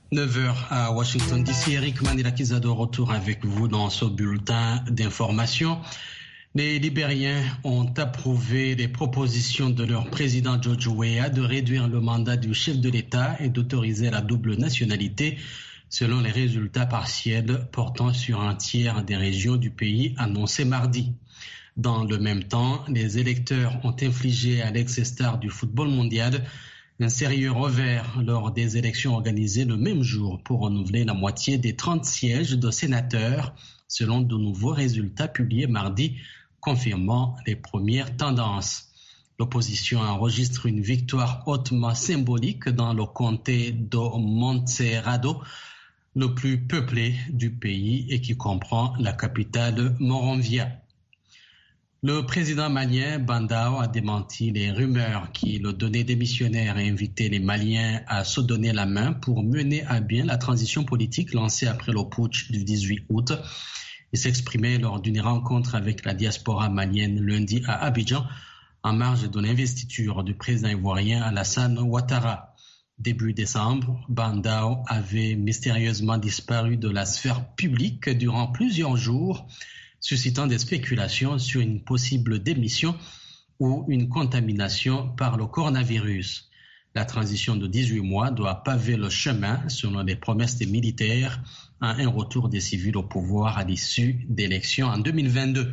9h à Washington DC. Eric Manilakiza de retour avec vous dans ce bulletin d'information. Les Libériens ont approuvé les propositions de leur président George Weah de réduire le mandat du chef de l'État et d'autoriser la double nationalité selon les résultats partiels portant sur un tiers des régions du pays annoncés mardi. Dans le même temps, les électeurs ont infligé à l'ex-star du football mondial un sérieux revers lors des élections organisées le même jour pour renouveler la moitié des 30 sièges de sénateurs, selon de nouveaux résultats publiés mardi, confirmant les premières tendances. L'opposition enregistre une victoire hautement symbolique dans le comté de Montserrado, le plus peuplé du pays et qui comprend la capitale Monrovia. Le président malien Bandao a démenti les rumeurs qui le donnaient démissionnaire et invité les Maliens à se donner la main pour mener à bien la transition politique lancée après le putsch du 18 août. Il s'exprimait lors d'une rencontre avec la diaspora malienne lundi à Abidjan, en marge de l'investiture du président ivoirien Alassane Ouattara. Début décembre, Bandao avait mystérieusement disparu de la sphère publique durant plusieurs jours, suscitant des spéculations sur une possible démission ou une contamination par le coronavirus. La transition de 18 mois doit paver le chemin, selon les promesses des militaires, à un retour des civils au pouvoir à l'issue d'élections en 2022.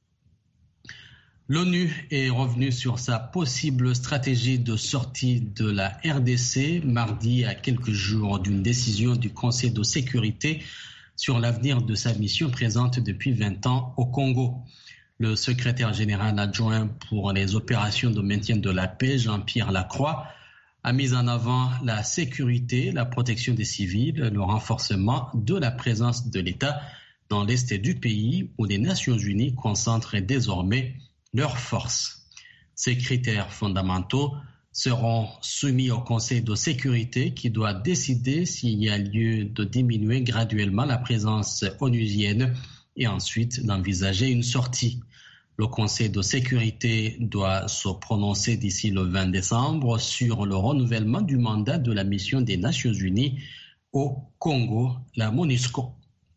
L'ONU est revenue sur sa possible stratégie de sortie de la RDC mardi à quelques jours d'une décision du Conseil de sécurité sur l'avenir de sa mission présente depuis 20 ans au Congo. Le secrétaire général adjoint pour les opérations de maintien de la paix, Jean-Pierre Lacroix, a mis en avant la sécurité, la protection des civils, le renforcement de la présence de l'État dans l'est du pays où les Nations Unies concentrent désormais leurs forces. Ces critères fondamentaux seront soumis au Conseil de sécurité qui doit décider s'il y a lieu de diminuer graduellement la présence onusienne et ensuite d'envisager une sortie. Le Conseil de sécurité doit se prononcer d'ici le 20 décembre sur le renouvellement du mandat de la mission des Nations Unies au Congo, la MONUSCO.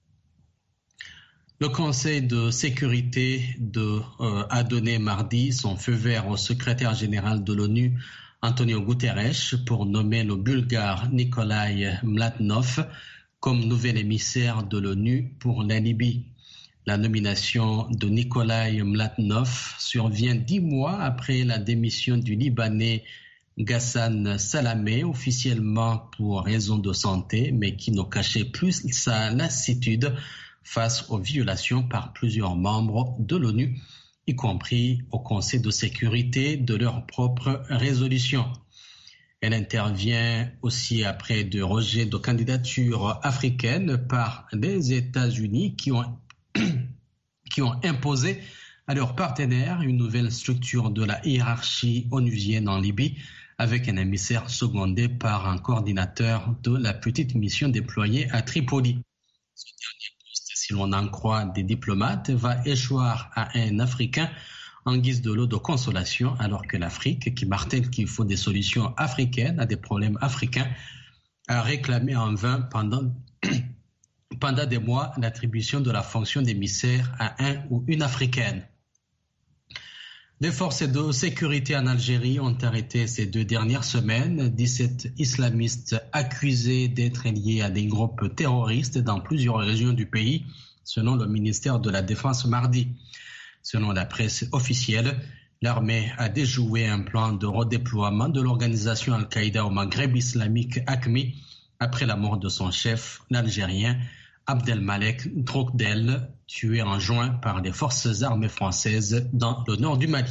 Le Conseil de sécurité a donné mardi son feu vert au secrétaire général de l'ONU, Antonio Guterres, pour nommer le Bulgare Nikolai Mladinov comme nouvel émissaire de l'ONU pour la Libye. La nomination de Nikolai Mladinov survient 10 mois après la démission du Libanais Ghassan Salamé, officiellement pour raison de santé, mais qui ne cachait plus sa lassitude face aux violations par plusieurs membres de l'ONU, y compris au Conseil de sécurité de leur propre résolution. Elle intervient aussi après de rejets de candidatures africaines par les États-Unis qui ont imposé à leurs partenaires une nouvelle structure de la hiérarchie onusienne en Libye, avec un émissaire secondé par un coordinateur de la petite mission déployée à Tripoli. Ce dernier poste, si l'on en croit des diplomates, va échoir à un Africain en guise de lot de consolation, alors que l'Afrique, qui martèle qu'il faut des solutions africaines à des problèmes africains, a réclamé en vain pendant des mois l'attribution de la fonction d'émissaire à un ou une Africaine. Les forces de sécurité en Algérie ont arrêté ces 2 dernières semaines 17 islamistes accusés d'être liés à des groupes terroristes dans plusieurs régions du pays, selon le ministère de la Défense mardi. Selon la presse officielle, l'armée a déjoué un plan de redéploiement de l'organisation Al-Qaïda au Maghreb islamique AQMI après la mort de son chef, l'Algérien Abdelmalek Drogdel, tué en juin par les forces armées françaises dans le nord du Mali.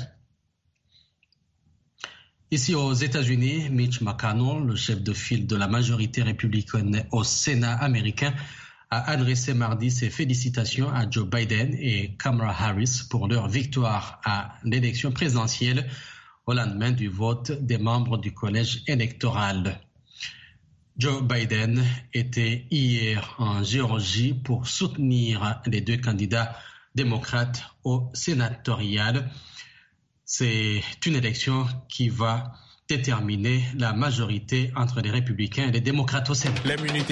Ici aux États-Unis, Mitch McConnell, le chef de file de la majorité républicaine au Sénat américain, a adressé mardi ses félicitations à Joe Biden et Kamala Harris pour leur victoire à l'élection présidentielle au lendemain du vote des membres du collège électoral. Joe Biden était hier en Géorgie pour soutenir les 2 candidats démocrates au sénatorial. C'est une élection qui va déterminer la majorité entre les républicains et les démocrates au Sénat.